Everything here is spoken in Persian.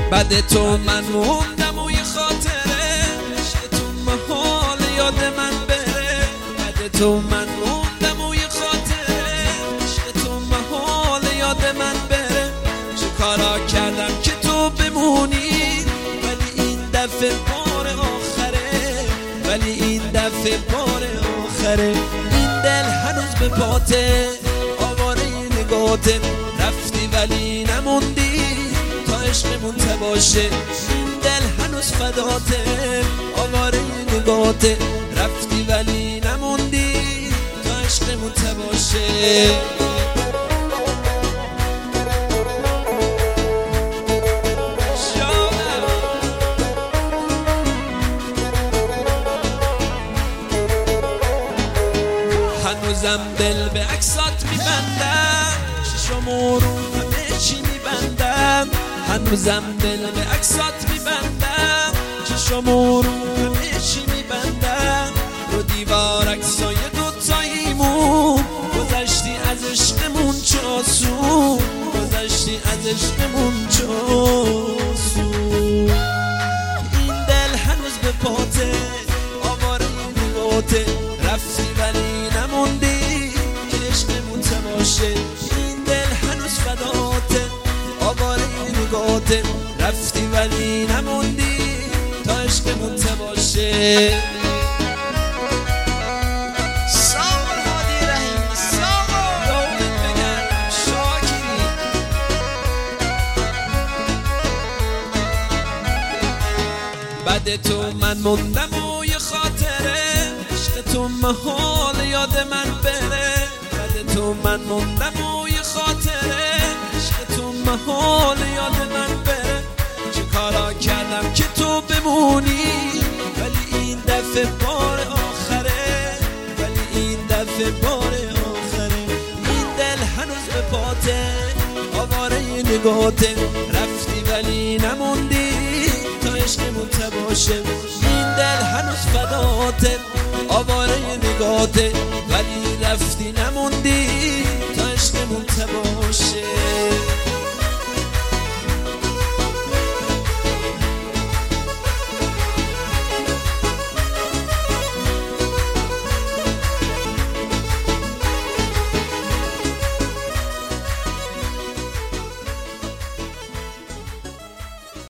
بعد تو من موندم و یه خاطره عشق تو محال یاد من بره. بعد تو من موندم و یه خاطره عشق تو محال یاد من بره. چه کارا کردم که تو بمونی ولی این دفعه بار آخره. ولی این دفعه بار آخره. این دل هنوز به پاته آواره نگاته. رفتی ولی نموندی تا عشقمون تباشه. این دل هنوز فداته آواره نگاته. رفتی ولی نموندی تا عشقمون تباشه. هنوزم دل به عکسات میبندم ششمو رو همه چی میبندم. هنوزم دل به عکسات میبندم ششمو رو همه چی میبندم. رو دیوار عکسای دوتاییمون گذشتی از عشقمون چه آسون. گذشتی از عشقمون چه آسون. این دل هنوز به پاته آواره نگاته. رفتی ولی نموندی که عشقمون تماشه. این دل هنوز فداته آواره نگاته. رفتی ولی نموندی تا عشقمون تماشه. بعد تو من موندم و یه خاطره عشق تو محال یاد من بره. بعد تو من موندم و یه خاطره عشق تو محال یاد من بره. چه کارا کردم که تو بمونی ولی این دفعه بار آخره. ولی این دفعه بار آخره. این دل هنوز به پاته آواره نگاته. رفتی ولی نموندی تا عشقمون تباشه. این دل هنوز فداته آواره نگاته.